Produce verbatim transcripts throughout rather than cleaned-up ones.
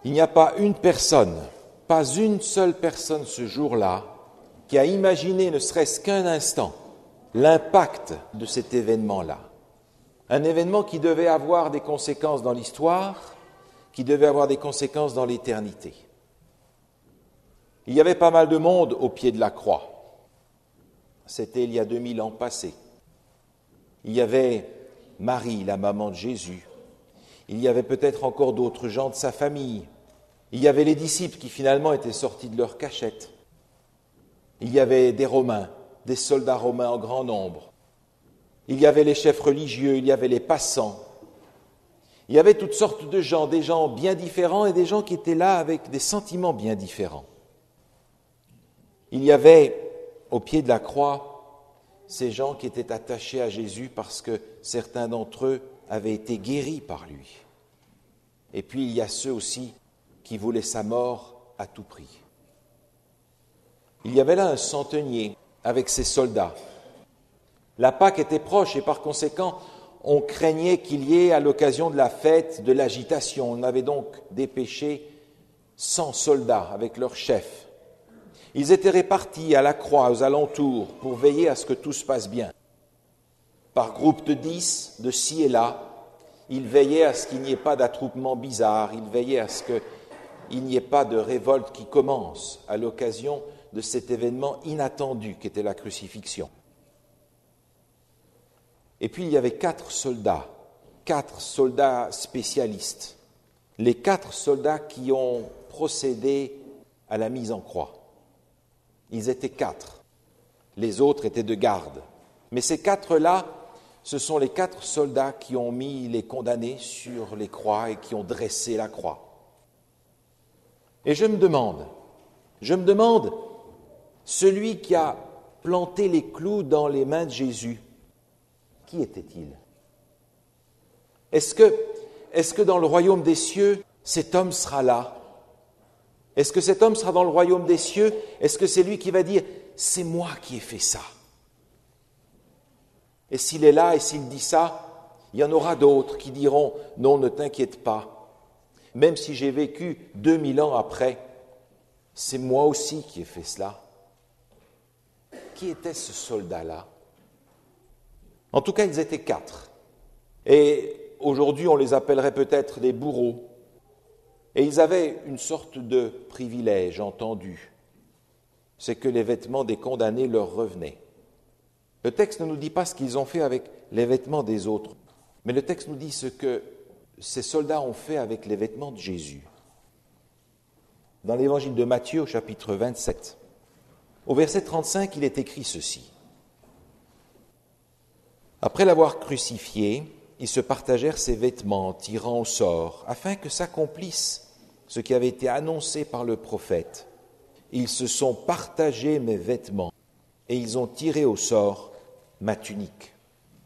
Il n'y a pas une personne, pas une seule personne ce jour-là, qui a imaginé, ne serait-ce qu'un instant, l'impact de cet événement-là. Un événement qui devait avoir des conséquences dans l'histoire, qui devait avoir des conséquences dans l'éternité. Il y avait pas mal de monde au pied de la croix. C'était il y a deux mille ans passés. Il y avait Marie, la maman de Jésus. Il y avait peut-être encore d'autres gens de sa famille. Il y avait les disciples qui finalement étaient sortis de leur cachette. Il y avait des Romains, des soldats romains en grand nombre. Il y avait les chefs religieux, il y avait les passants. Il y avait toutes sortes de gens, des gens bien différents et des gens qui étaient là avec des sentiments bien différents. Il y avait au pied de la croix ces gens qui étaient attachés à Jésus parce que certains d'entre eux avaient été guéris par lui. Et puis il y a ceux aussi qui voulaient sa mort à tout prix. Il y avait là un centenier avec ses soldats. La Pâque était proche et par conséquent, on craignait qu'il y ait à l'occasion de la fête de l'agitation. On avait donc dépêché cent soldats avec leur chef. Ils étaient répartis à la croix, aux alentours, pour veiller à ce que tout se passe bien. Par groupe de dix, de ci et là, ils veillaient à ce qu'il n'y ait pas d'attroupement bizarre, ils veillaient à ce qu'il n'y ait pas de révolte qui commence à l'occasion de cet événement inattendu qu'était la crucifixion. Et puis il y avait quatre soldats, quatre soldats spécialistes, les quatre soldats qui ont procédé à la mise en croix. Ils étaient quatre, les autres étaient de garde. Mais ces quatre-là, ce sont les quatre soldats qui ont mis les condamnés sur les croix et qui ont dressé la croix. Et je me demande, je me demande, celui qui a planté les clous dans les mains de Jésus, qui était-il ? Est-ce que, est-ce que dans le royaume des cieux, cet homme sera là ? Est-ce que cet homme sera dans le royaume des cieux ? Est-ce que c'est lui qui va dire « c'est moi qui ai fait ça » ? Et s'il est là et s'il dit ça, il y en aura d'autres qui diront « non, ne t'inquiète pas, même si j'ai vécu deux mille ans après, c'est moi aussi qui ai fait cela. » Qui était ce soldat-là ? En tout cas, ils étaient quatre. Et aujourd'hui, on les appellerait peut-être des bourreaux. Et ils avaient une sorte de privilège entendu. C'est que les vêtements des condamnés leur revenaient. Le texte ne nous dit pas ce qu'ils ont fait avec les vêtements des autres, mais le texte nous dit ce que ces soldats ont fait avec les vêtements de Jésus. Dans l'évangile de Matthieu, au chapitre vingt-sept, au verset trente-cinq, il est écrit ceci. Après l'avoir crucifié, ils se partagèrent ses vêtements, tirant au sort, afin que s'accomplisse ce qui avait été annoncé par le prophète. Ils se sont partagés mes vêtements, et ils ont tiré au sort ma tunique.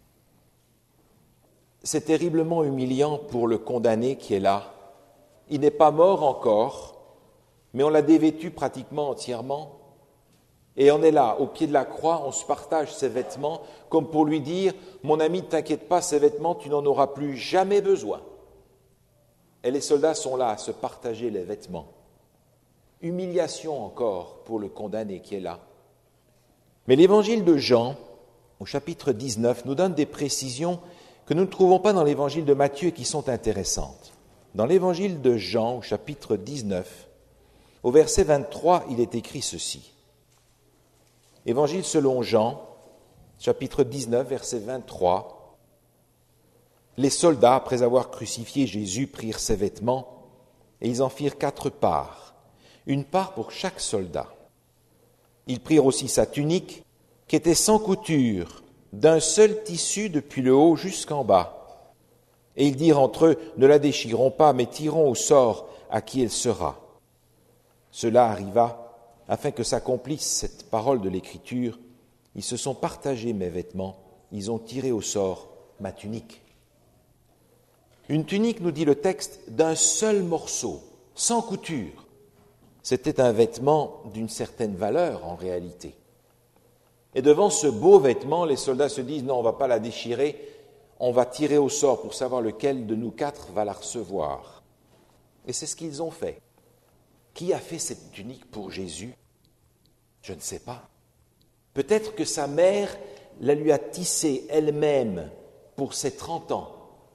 C'est terriblement humiliant pour le condamné qui est là. Il n'est pas mort encore, mais on l'a dévêtu pratiquement entièrement. Et on est là, au pied de la croix, on se partage ses vêtements, comme pour lui dire « Mon ami, ne t'inquiète pas, ces vêtements, tu n'en auras plus jamais besoin. » Et les soldats sont là à se partager les vêtements. Humiliation encore pour le condamné qui est là. Mais l'évangile de Jean, au chapitre dix-neuf, nous donne des précisions que nous ne trouvons pas dans l'évangile de Matthieu et qui sont intéressantes. Dans l'évangile de Jean, au chapitre dix-neuf, au verset vingt-trois, il est écrit ceci. Évangile selon Jean, chapitre dix-neuf, verset vingt-trois. Les soldats, après avoir crucifié Jésus, prirent ses vêtements et ils en firent quatre parts, une part pour chaque soldat. Ils prirent aussi sa tunique, qui était sans couture, d'un seul tissu depuis le haut jusqu'en bas. Et ils dirent entre eux, ne la déchirons pas, mais tirons au sort à qui elle sera. Cela arriva afin que s'accomplisse cette parole de l'Écriture. Ils se sont partagés mes vêtements, ils ont tiré au sort ma tunique. Une tunique, nous dit le texte, d'un seul morceau, sans couture. C'était un vêtement d'une certaine valeur en réalité. Et devant ce beau vêtement, les soldats se disent « non, on ne va pas la déchirer, on va tirer au sort pour savoir lequel de nous quatre va la recevoir ». Et c'est ce qu'ils ont fait. Qui a fait cette tunique pour Jésus? Je ne sais pas. Peut-être que sa mère la lui a tissée elle-même pour ses trente ans.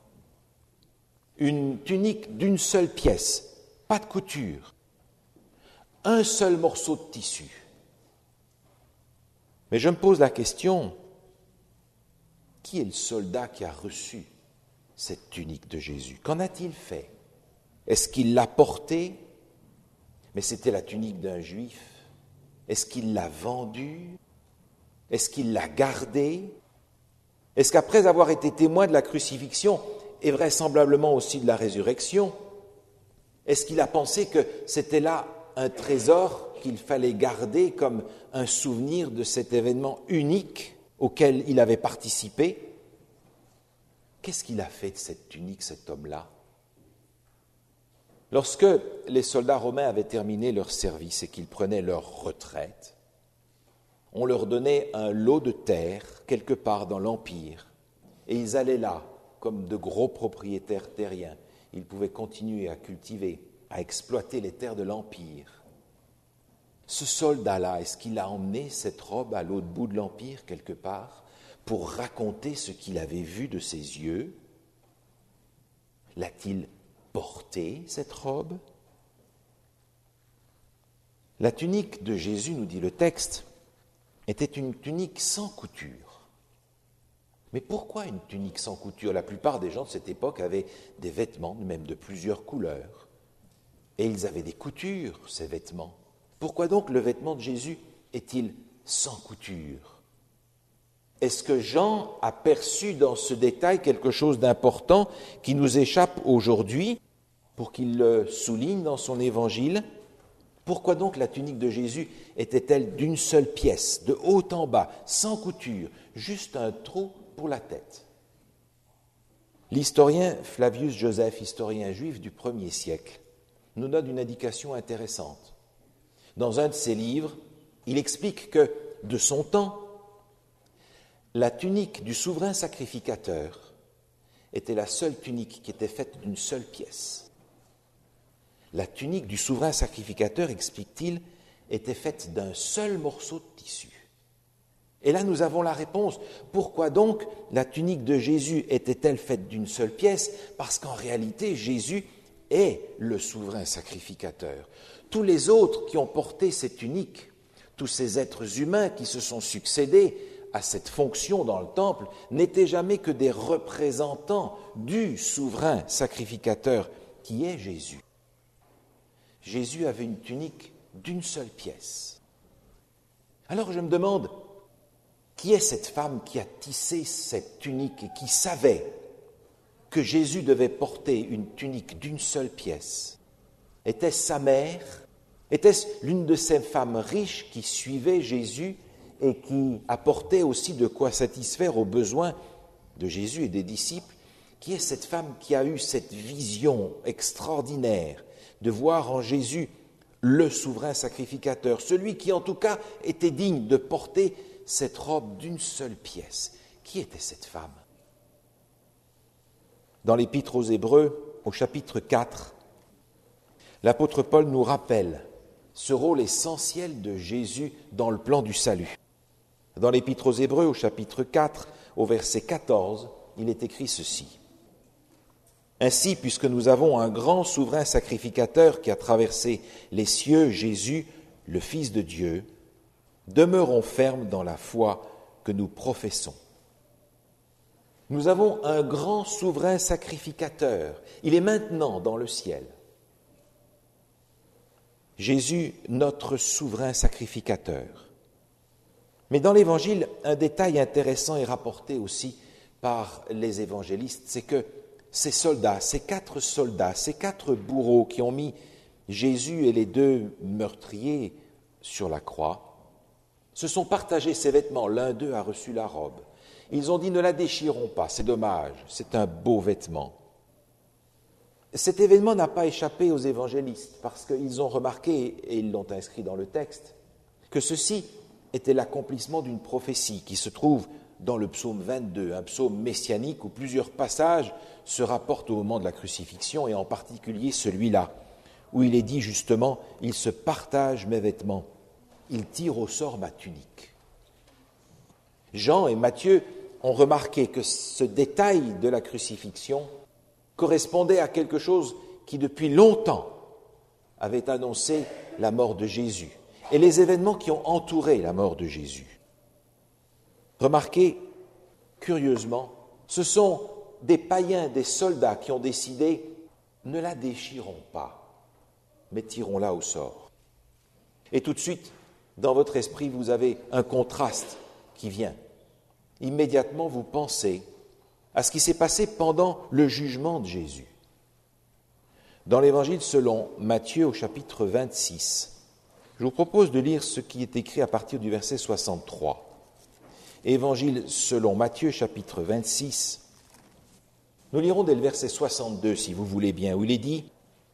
Une tunique d'une seule pièce, pas de couture, un seul morceau de tissu. Mais je me pose la question, qui est le soldat qui a reçu cette tunique de Jésus? Qu'en a-t-il fait? Est-ce qu'il l'a portée? Mais c'était la tunique d'un juif. Est-ce qu'il l'a vendue? Est-ce qu'il l'a gardée? Est-ce qu'après avoir été témoin de la crucifixion et vraisemblablement aussi de la résurrection, est-ce qu'il a pensé que c'était là un trésor qu'il fallait garder comme un souvenir de cet événement unique auquel il avait participé? Qu'est-ce qu'il a fait de cette tunique, cet homme-là? Lorsque les soldats romains avaient terminé leur service et qu'ils prenaient leur retraite, on leur donnait un lot de terre quelque part dans l'Empire et ils allaient là comme de gros propriétaires terriens. Ils pouvaient continuer à cultiver, à exploiter les terres de l'Empire. Ce soldat-là, est-ce qu'il a emmené cette robe à l'autre bout de l'Empire quelque part pour raconter ce qu'il avait vu de ses yeux? L'a-t-il porté, cette robe? La tunique de Jésus, nous dit le texte, était une tunique sans couture. Mais pourquoi une tunique sans couture? La plupart des gens de cette époque avaient des vêtements, même de plusieurs couleurs. Et ils avaient des coutures, ces vêtements. Pourquoi donc le vêtement de Jésus est-il sans couture? Est-ce que Jean a perçu dans ce détail quelque chose d'important qui nous échappe aujourd'hui pour qu'il le souligne dans son évangile? Pourquoi donc la tunique de Jésus était-elle d'une seule pièce, de haut en bas, sans couture, juste un trou pour la tête? L'historien Flavius Joseph, historien juif du premier siècle, nous donne une indication intéressante. Dans un de ses livres, il explique que, de son temps, la tunique du souverain sacrificateur était la seule tunique qui était faite d'une seule pièce. La tunique du souverain sacrificateur, explique-t-il, était faite d'un seul morceau de tissu. Et là, nous avons la réponse. Pourquoi donc la tunique de Jésus était-elle faite d'une seule pièce? Parce qu'en réalité, Jésus est le souverain sacrificateur. Tous les autres qui ont porté cette tunique, tous ces êtres humains qui se sont succédés à cette fonction dans le temple, n'étaient jamais que des représentants du souverain sacrificateur qui est Jésus. Jésus avait une tunique d'une seule pièce. Alors je me demande, qui est cette femme qui a tissé cette tunique et qui savait que Jésus devait porter une tunique d'une seule pièce? Était-ce sa mère? Était-ce l'une de ces femmes riches qui suivaient Jésus et qui apportait aussi de quoi satisfaire aux besoins de Jésus et des disciples? Qui est cette femme qui a eu cette vision extraordinaire de voir en Jésus le souverain sacrificateur, celui qui en tout cas était digne de porter cette robe d'une seule pièce? Qui était cette femme? Dans l'Épître aux Hébreux, au chapitre quatre, l'apôtre Paul nous rappelle ce rôle essentiel de Jésus dans le plan du salut. Dans l'Épître aux Hébreux, au chapitre quatre, au verset quatorze, il est écrit ceci. Ainsi, puisque nous avons un grand souverain sacrificateur qui a traversé les cieux, Jésus, le Fils de Dieu, demeurons fermes dans la foi que nous professons. Nous avons un grand souverain sacrificateur. Il est maintenant dans le ciel. Jésus, notre souverain sacrificateur. Mais dans l'Évangile, un détail intéressant est rapporté aussi par les évangélistes, c'est que ces soldats, ces quatre soldats, ces quatre bourreaux qui ont mis Jésus et les deux meurtriers sur la croix, se sont partagés ces vêtements. L'un d'eux a reçu la robe. Ils ont dit « ne la déchirons pas, c'est dommage, c'est un beau vêtement ». Cet événement n'a pas échappé aux évangélistes parce qu'ils ont remarqué, et ils l'ont inscrit dans le texte, que ceci était l'accomplissement d'une prophétie qui se trouve dans le psaume vingt-deux, un psaume messianique où plusieurs passages se rapportent au moment de la crucifixion, et en particulier celui-là, où il est dit justement « Il se partage mes vêtements, il tire au sort ma tunique ». Jean et Matthieu ont remarqué que ce détail de la crucifixion correspondait à quelque chose qui depuis longtemps avait annoncé la mort de Jésus et les événements qui ont entouré la mort de Jésus. Remarquez, curieusement, ce sont des païens, des soldats qui ont décidé « ne la déchirons pas, mais tirons-la au sort ». Et tout de suite, dans votre esprit, vous avez un contraste qui vient. Immédiatement, vous pensez à ce qui s'est passé pendant le jugement de Jésus. Dans l'Évangile selon Matthieu au chapitre vingt-six, je vous propose de lire ce qui est écrit à partir du verset soixante-trois. Évangile selon Matthieu chapitre vingt-six, nous lirons dès le verset soixante-deux si vous voulez bien, où il est dit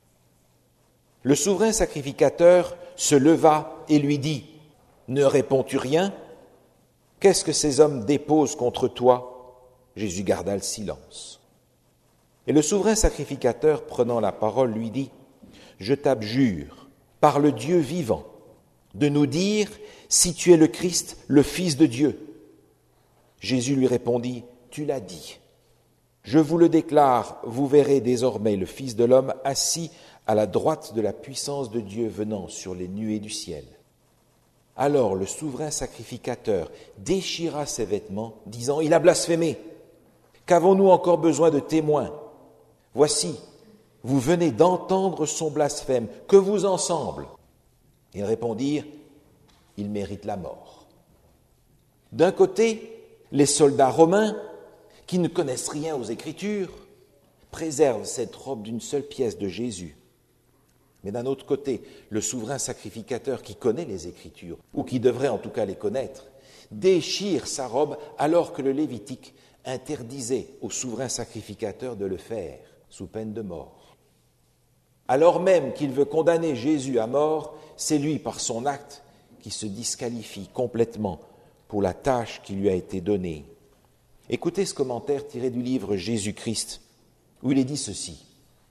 « Le souverain sacrificateur se leva et lui dit « Ne réponds-tu rien ? Qu'est-ce que ces hommes déposent contre toi ?» Jésus garda le silence. Et le souverain sacrificateur, prenant la parole, lui dit « Je t'abjure, par le Dieu vivant, de nous dire si tu es le Christ, le Fils de Dieu. » Jésus lui répondit « Tu l'as dit. Je vous le déclare, vous verrez désormais le Fils de l'homme assis à la droite de la puissance de Dieu venant sur les nuées du ciel. » Alors le souverain sacrificateur déchira ses vêtements, disant « Il a blasphémé. Qu'avons-nous encore besoin de témoins ? Voici, vous venez d'entendre son blasphème. Que vous en semble ?» Ils répondirent « Il mérite la mort. » D'un côté, les soldats romains, qui ne connaissent rien aux Écritures, préservent cette robe d'une seule pièce de Jésus. Mais d'un autre côté, le souverain sacrificateur qui connaît les Écritures, ou qui devrait en tout cas les connaître, déchire sa robe alors que le Lévitique interdisait au souverain sacrificateur de le faire, sous peine de mort. Alors même qu'il veut condamner Jésus à mort, c'est lui, par son acte, qui se disqualifie complètement pour la tâche qui lui a été donnée. Écoutez ce commentaire tiré du livre Jésus-Christ, où il est dit ceci.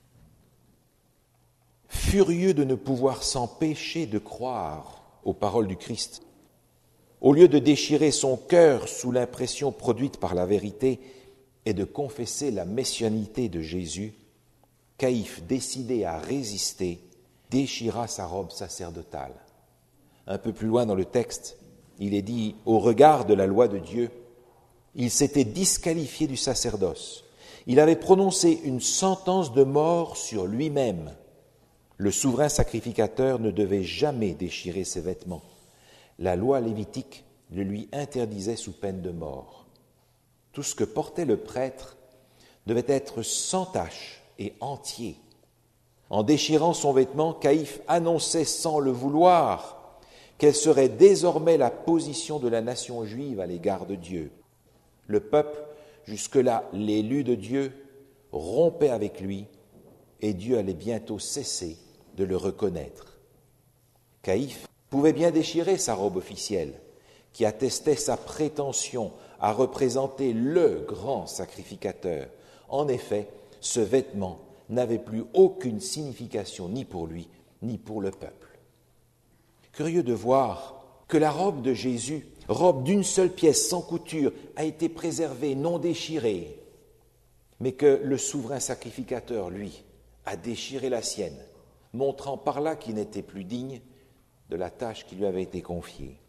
Furieux de ne pouvoir s'empêcher de croire aux paroles du Christ, au lieu de déchirer son cœur sous l'impression produite par la vérité et de confesser la messianité de Jésus, Caïphe, décidé à résister, déchira sa robe sacerdotale. Un peu plus loin dans le texte, il est dit, au regard de la loi de Dieu, il s'était disqualifié du sacerdoce. Il avait prononcé une sentence de mort sur lui-même. Le souverain sacrificateur ne devait jamais déchirer ses vêtements. La loi lévitique le lui interdisait sous peine de mort. Tout ce que portait le prêtre devait être sans tache et entier. En déchirant son vêtement, Caïphe annonçait sans le vouloir quelle serait désormais la position de la nation juive à l'égard de Dieu. Le peuple, jusque-là l'élu de Dieu, rompait avec lui et Dieu allait bientôt cesser de le reconnaître. Caïphe pouvait bien déchirer sa robe officielle, qui attestait sa prétention à représenter le grand sacrificateur. En effet, ce vêtement n'avait plus aucune signification ni pour lui, ni pour le peuple. Curieux de voir que la robe de Jésus, robe d'une seule pièce sans couture, a été préservée, non déchirée, mais que le souverain sacrificateur, lui, a déchiré la sienne, montrant par là qu'il n'était plus digne de la tâche qui lui avait été confiée.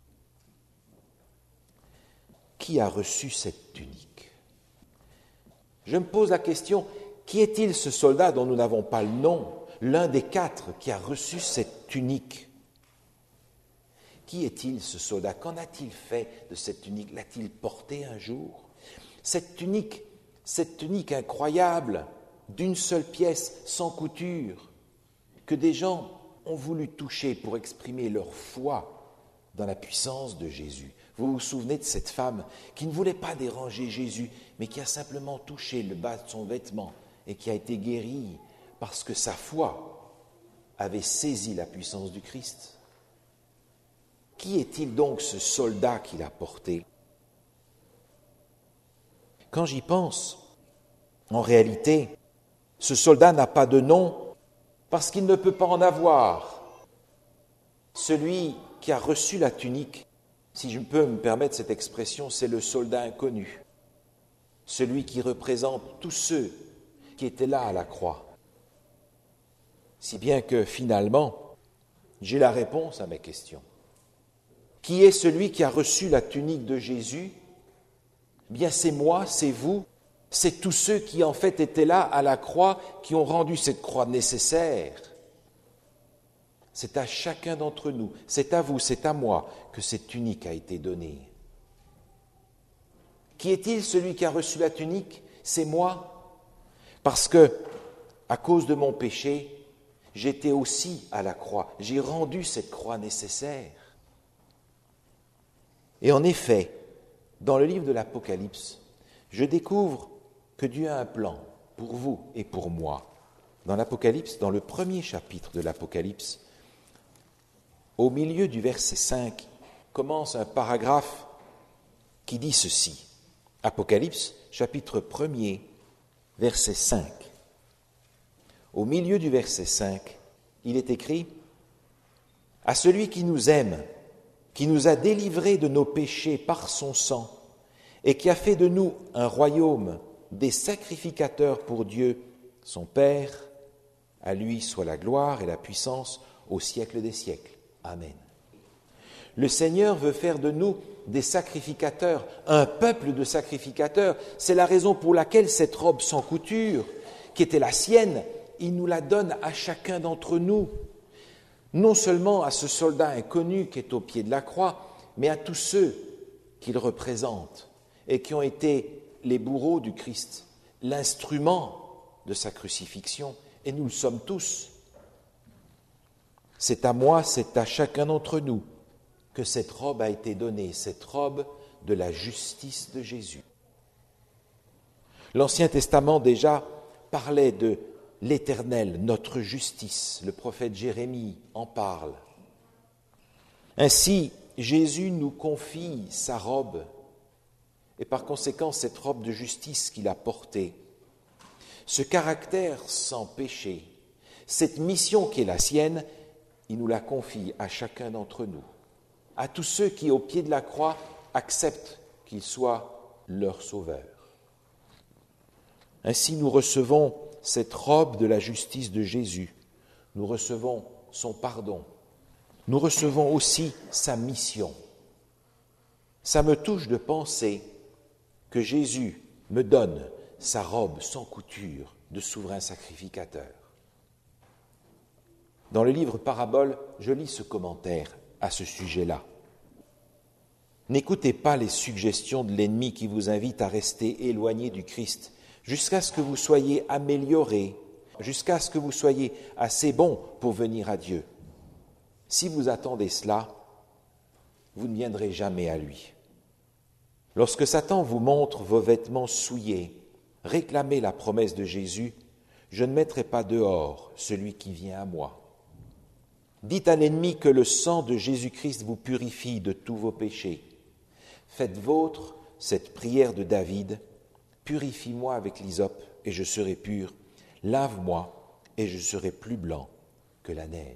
Qui a reçu cette tunique ? Je me pose la question, qui est-il ce soldat dont nous n'avons pas le nom, l'un des quatre qui a reçu cette tunique ? Qui est-il ce soldat ? Qu'en a-t-il fait de cette tunique ? L'a-t-il portée un jour ? Cette tunique, cette tunique incroyable, d'une seule pièce, sans couture, que des gens ont voulu toucher pour exprimer leur foi dans la puissance de Jésus. Vous vous souvenez de cette femme qui ne voulait pas déranger Jésus, mais qui a simplement touché le bas de son vêtement et qui a été guérie parce que sa foi avait saisi la puissance du Christ. Qui est-il donc ce soldat qui l'a porté ? Quand j'y pense, en réalité, ce soldat n'a pas de nom parce qu'il ne peut pas en avoir. Celui qui a reçu la tunique, si je peux me permettre cette expression, c'est le soldat inconnu, celui qui représente tous ceux qui étaient là à la croix. Si bien que finalement, j'ai la réponse à mes questions. Qui est celui qui a reçu la tunique de Jésus ? Eh bien, c'est moi, c'est vous, c'est tous ceux qui en fait étaient là à la croix, qui ont rendu cette croix nécessaire. C'est à chacun d'entre nous, c'est à vous, c'est à moi que cette tunique a été donnée. Qui est-il celui qui a reçu la tunique ? C'est moi. Parce que, à cause de mon péché, j'étais aussi à la croix. J'ai rendu cette croix nécessaire. Et en effet, dans le livre de l'Apocalypse, je découvre que Dieu a un plan pour vous et pour moi. Dans l'Apocalypse, dans le premier chapitre de l'Apocalypse, au milieu du verset cinq, commence un paragraphe qui dit ceci. Apocalypse, chapitre premier, verset cinq. Au milieu du verset cinq, il est écrit « À celui qui nous aime, qui nous a délivrés de nos péchés par son sang, et qui a fait de nous un royaume des sacrificateurs pour Dieu, son Père, à lui soit la gloire et la puissance au siècle des siècles. Amen. » Le Seigneur veut faire de nous des sacrificateurs, un peuple de sacrificateurs. C'est la raison pour laquelle cette robe sans couture, qui était la sienne, il nous la donne à chacun d'entre nous. Non seulement à ce soldat inconnu qui est au pied de la croix, mais à tous ceux qu'il représente et qui ont été les bourreaux du Christ, l'instrument de sa crucifixion, et nous le sommes tous. C'est à moi, c'est à chacun d'entre nous que cette robe a été donnée, cette robe de la justice de Jésus. L'Ancien Testament déjà parlait de l'Éternel, notre justice. Le prophète Jérémie en parle. Ainsi, Jésus nous confie sa robe et par conséquent cette robe de justice qu'il a portée. Ce caractère sans péché, cette mission qui est la sienne, il nous la confie à chacun d'entre nous, à tous ceux qui, au pied de la croix, acceptent qu'il soit leur sauveur. Ainsi, nous recevons cette robe de la justice de Jésus. Nous recevons son pardon. Nous recevons aussi sa mission. Ça me touche de penser que Jésus me donne sa robe sans couture de souverain sacrificateur. Dans le livre Paraboles, je lis ce commentaire à ce sujet-là. N'écoutez pas les suggestions de l'ennemi qui vous invite à rester éloigné du Christ jusqu'à ce que vous soyez améliorés, jusqu'à ce que vous soyez assez bons pour venir à Dieu. Si vous attendez cela, vous ne viendrez jamais à lui. Lorsque Satan vous montre vos vêtements souillés, réclamez la promesse de Jésus, « Je ne mettrai pas dehors celui qui vient à moi ». Dites à l'ennemi que le sang de Jésus-Christ vous purifie de tous vos péchés. Faites vôtre cette prière de David, « Purifie-moi avec l'hysope et je serai pur, lave-moi et je serai plus blanc que la neige. »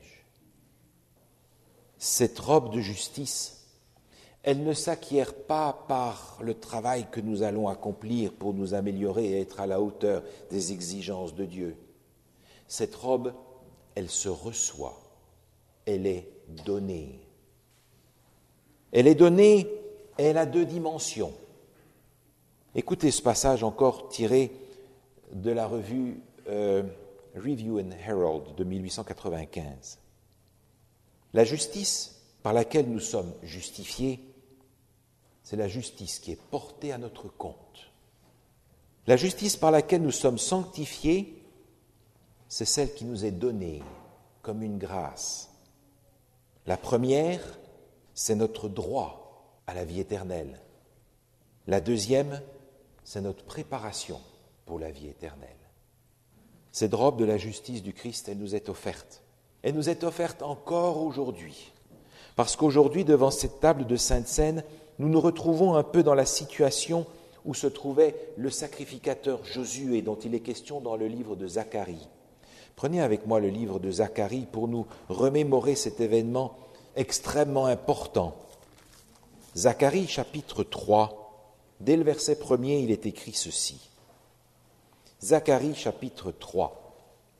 Cette robe de justice, elle ne s'acquiert pas par le travail que nous allons accomplir pour nous améliorer et être à la hauteur des exigences de Dieu. Cette robe, elle se reçoit, elle est donnée. Elle est donnée et elle a deux dimensions. Écoutez ce passage encore tiré de la revue euh, Review and Herald de mille huit cent quatre-vingt-quinze. La justice par laquelle nous sommes justifiés, c'est la justice qui est portée à notre compte. La justice par laquelle nous sommes sanctifiés, c'est celle qui nous est donnée comme une grâce. La première, c'est notre droit à la vie éternelle. La deuxième, c'est notre préparation pour la vie éternelle. Cette robe de la justice du Christ, elle nous est offerte. Elle nous est offerte encore aujourd'hui. Parce qu'aujourd'hui, devant cette table de Sainte Seine, nous nous retrouvons un peu dans la situation où se trouvait le sacrificateur Josué, dont il est question dans le livre de Zacharie. Prenez avec moi le livre de Zacharie pour nous remémorer cet événement extrêmement important. Zacharie chapitre trois, dès le verset premier, il est écrit ceci. Zacharie chapitre trois.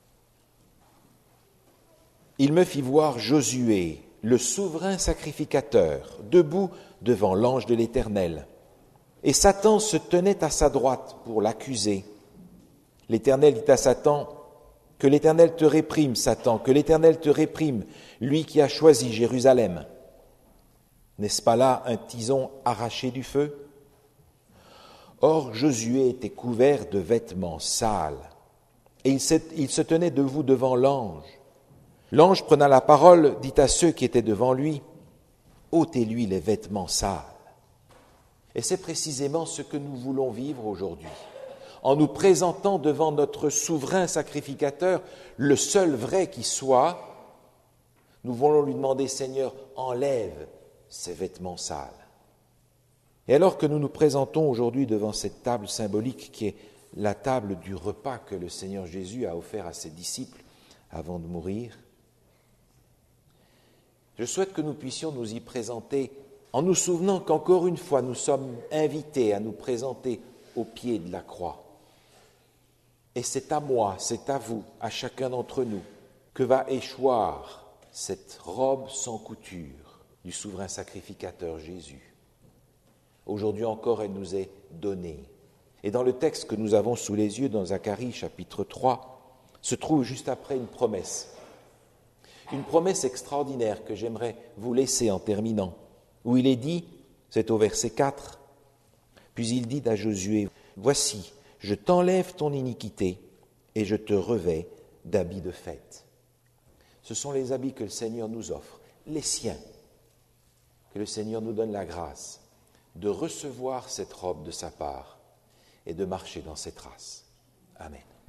Il me fit voir Josué, le souverain sacrificateur, debout devant l'ange de l'Éternel. Et Satan se tenait à sa droite pour l'accuser. L'Éternel dit à Satan, « Que l'Éternel te réprime, Satan, que l'Éternel te réprime, lui qui a choisi Jérusalem. N'est-ce pas là un tison arraché du feu ?» Or Josué était couvert de vêtements sales, et il se, il se tenait debout devant l'ange. L'ange prenant la parole dit à ceux qui étaient devant lui, « Ôtez-lui les vêtements sales. » Et c'est précisément ce que nous voulons vivre aujourd'hui, en nous présentant devant notre souverain sacrificateur, le seul vrai qui soit. Nous voulons lui demander, « Seigneur, enlève ces vêtements sales. » Et alors que nous nous présentons aujourd'hui devant cette table symbolique qui est la table du repas que le Seigneur Jésus a offert à ses disciples avant de mourir, je souhaite que nous puissions nous y présenter en nous souvenant qu'encore une fois nous sommes invités à nous présenter au pied de la croix. Et c'est à moi, c'est à vous, à chacun d'entre nous, que va échoir cette robe sans couture du souverain sacrificateur Jésus. Aujourd'hui encore, elle nous est donnée. Et dans le texte que nous avons sous les yeux, dans Zacharie chapitre trois, se trouve juste après une promesse. Une promesse extraordinaire que j'aimerais vous laisser en terminant, où il est dit, c'est au verset quatre, puis il dit à Josué, « Voici, je t'enlève ton iniquité et je te revêts d'habits de fête. » Ce sont les habits que le Seigneur nous offre, les siens. Que le Seigneur nous donne la grâce de recevoir cette robe de sa part et de marcher dans ses traces. Amen.